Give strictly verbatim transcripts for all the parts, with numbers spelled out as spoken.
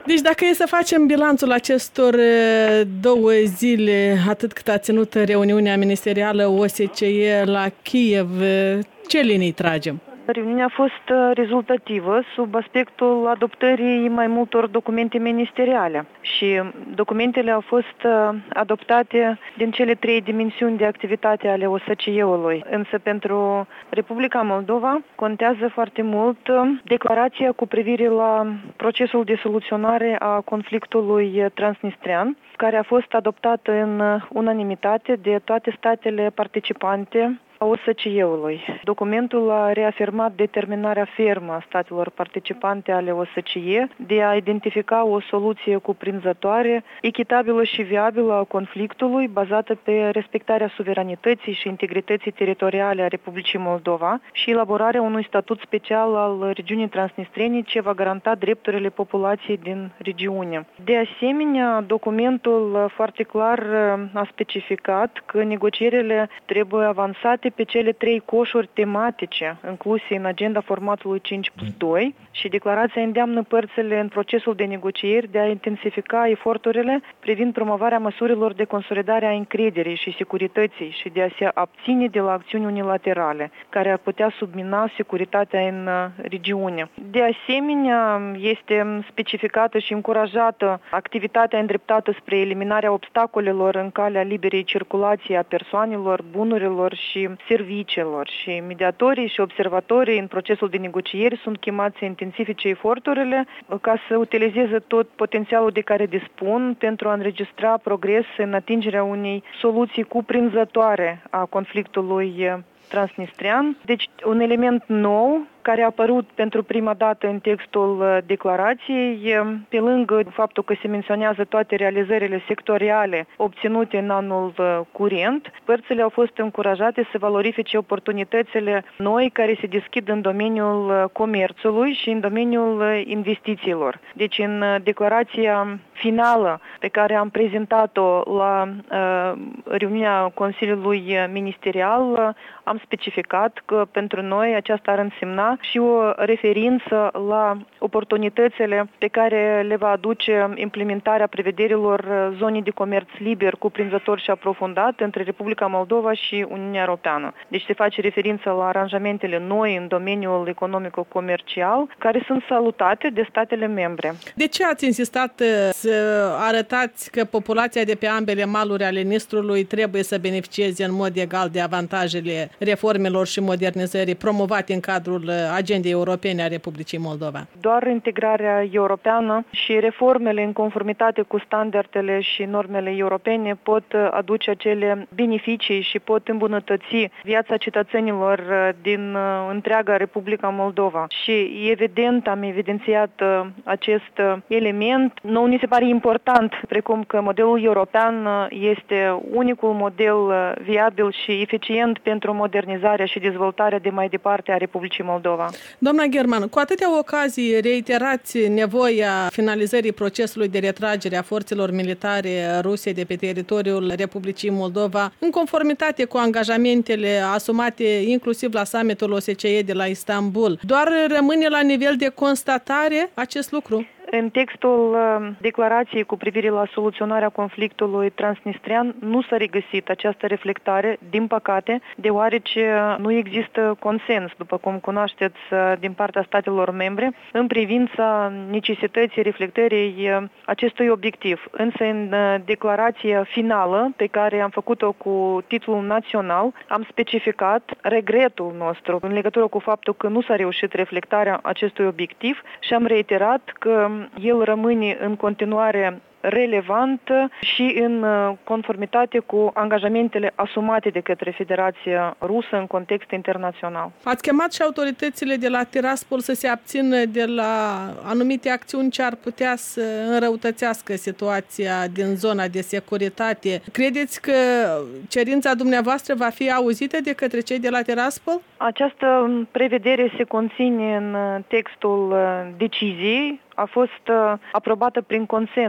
Deci dacă e să facem bilanțul acestor două zile, atât cât a ținut reuniunea ministerială O S C E la Kiev, ce linii tragem? Reuniunea a fost rezultativă sub aspectul adoptării mai multor documente ministeriale și documentele au fost adoptate din cele trei dimensiuni de activitate ale O S C E-ului. Însă pentru Republica Moldova contează foarte mult declarația cu privire la procesul de soluționare a conflictului transnistrean, care a fost adoptată în unanimitate de toate statele participante a O S C E-ului. Documentul a reafirmat determinarea fermă a statelor participante ale O S C E de a identifica o soluție cuprinzătoare, echitabilă și viabilă a conflictului, bazată pe respectarea suveranității și integrității teritoriale a Republicii Moldova și elaborarea unui statut special al regiunii transnistrene ce va garanta drepturile populației din regiune. De asemenea, documentul foarte clar a specificat că negocierile trebuie avansate pe cele trei coșuri tematice incluse în agenda formatului cinci plus doi și declarația îndeamnă părțile în procesul de negocieri de a intensifica eforturile privind promovarea măsurilor de consolidare a încrederii și securității și de a se abține de la acțiuni unilaterale care ar putea submina securitatea în regiune. De asemenea, este specificată și încurajată activitatea îndreptată spre eliminarea obstacolelor în calea liberei circulații a persoanelor, bunurilor și serviciilor și mediatorii și observatorii în procesul de negocieri sunt chemați să intensifice eforturile ca să utilizeze tot potențialul de care dispun pentru a înregistra progres în atingerea unei soluții cuprinzătoare a conflictului transnistrean. Deci un element nou care a apărut pentru prima dată în textul declarației, pe lângă faptul că se menționează toate realizările sectoriale obținute în anul curent, părțile au fost încurajate să valorifice oportunitățile noi care se deschid în domeniul comerțului și în domeniul investițiilor. Deci în declarația finală pe care am prezentat-o la uh, reuniunea Consiliului Ministerial, am specificat că pentru noi aceasta ar însemna și o referință la oportunitățile pe care le va aduce implementarea prevederilor zonei de comerț liber, cuprinzător și aprofundat între Republica Moldova și Uniunea Europeană. Deci se face referință la aranjamentele noi în domeniul economico-comercial, care sunt salutate de statele membre. De ce ați insistat să arătați că populația de pe ambele maluri ale Nistrului trebuie să beneficieze în mod egal de avantajele reformelor și modernizării promovate în cadrul agendei europene a Republicii Moldova? Doar integrarea europeană și reformele în conformitate cu standardele și normele europene pot aduce acele beneficii și pot îmbunătăți viața cetățenilor din întreaga Republica Moldova. Și evident am evidențiat acest element. Nouă ni se pare important, precum că modelul european este unicul model viabil și eficient pentru modernizarea și dezvoltarea de mai departe a Republicii Moldova. Doamna German, cu atâtea ocazii reiterați nevoia finalizării procesului de retragere a forțelor militare ruse de pe teritoriul Republicii Moldova, în conformitate cu angajamentele asumate inclusiv la summitul O S C E de la Istanbul. Doar rămâne la nivel de constatare acest lucru? În textul declarației cu privire la soluționarea conflictului transnistrean nu s-a regăsit această reflectare, din păcate, deoarece nu există consens, după cum cunoașteți, din partea statelor membre, în privința necesității reflectării acestui obiectiv. Însă în declarația finală, pe care am făcut-o cu titlul național, am specificat regretul nostru în legătură cu faptul că nu s-a reușit reflectarea acestui obiectiv și am reiterat că el rămâne în continuare relevant și în conformitate cu angajamentele asumate de către Federația Rusă în context internațional. Ați chemat și autoritățile de la Tiraspol să se abțină de la anumite acțiuni ce ar putea să înrăutățească situația din zona de securitate. Credeți că cerința dumneavoastră va fi auzită de către cei de la Tiraspol? Această prevedere se conține în textul deciziei. A fost aprobată prin consens de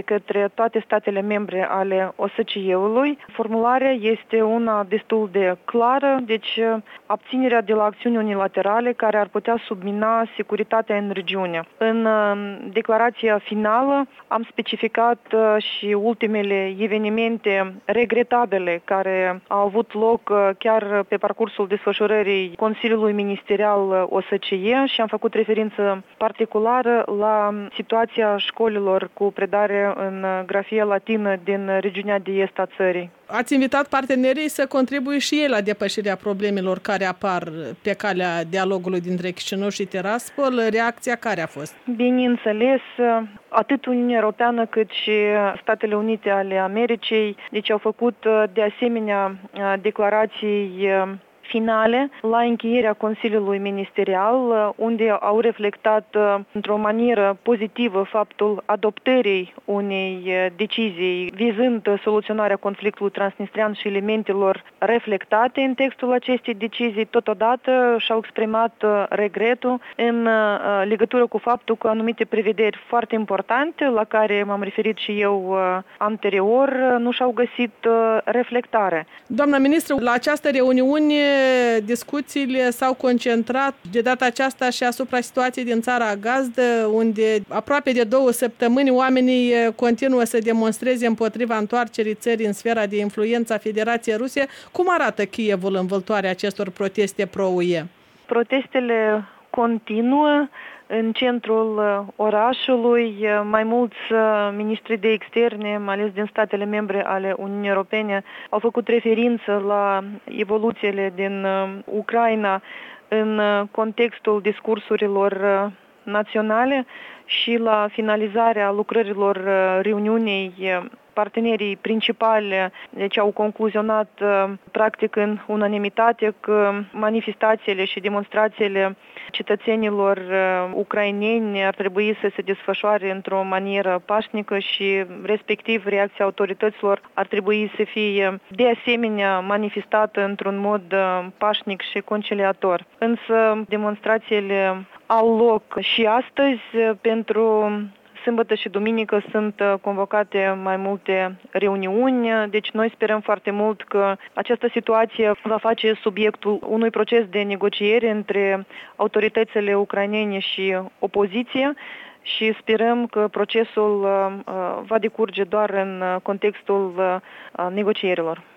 către toate statele membre ale O S C E-ului. Formularea este una destul de clară, deci abținerea de la acțiuni unilaterale care ar putea submina securitatea în regiune. În declarația finală am specificat și ultimele evenimente regretabile care au avut loc chiar pe parcursul desfășurării Consiliului Ministerial O S C E și am făcut referință particulară la situația școlilor cu predare în grafie latină din regiunea de est a țării. Ați invitat partenerii să contribuie și ei la depășirea problemelor care apar pe calea dialogului dintre Chișinău și Tiraspol. Reacția care a fost? Bineînțeles, atât Uniunea Europeană cât și Statele Unite ale Americii, deci au făcut de asemenea declarații finale la încheierea Consiliului Ministerial, unde au reflectat într-o manieră pozitivă faptul adoptării unei decizii vizând soluționarea conflictului transnistrian și elementelor reflectate în textul acestei decizii. Totodată și-au exprimat regretul în legătură cu faptul că anumite prevederi foarte importante, la care m-am referit și eu anterior, nu și-au găsit reflectare. Doamna ministru, la această reuniune discuțiile s-au concentrat de data aceasta și asupra situației din țara gazdă, unde aproape de două săptămâni oamenii continuă să demonstreze împotriva întoarcerii țării în sfera de influență a Federației Ruse. Cum arată Kievul în vâltoarea acestor proteste pro-U E? Protestele continuă. În centrul orașului, mai mulți ministri de externe, mai ales din statele membre ale Uniunii Europene, au făcut referință la evoluțiile din Ucraina în contextul discursurilor naționale și la finalizarea lucrărilor reuniunii. Partenerii principali deci au concluzionat practic în unanimitate că manifestațiile și demonstrațiile cetățenilor ucraineni ar trebui să se desfășoare într-o manieră pașnică și respectiv reacția autorităților ar trebui să fie de asemenea manifestată într-un mod pașnic și conciliator. Însă demonstrațiile au loc și astăzi. Pentru sâmbătă și duminică sunt convocate mai multe reuniuni, deci noi sperăm foarte mult că această situație va face subiectul unui proces de negociere între autoritățile ucrainene și opoziție și sperăm că procesul va decurge doar în contextul negocierilor.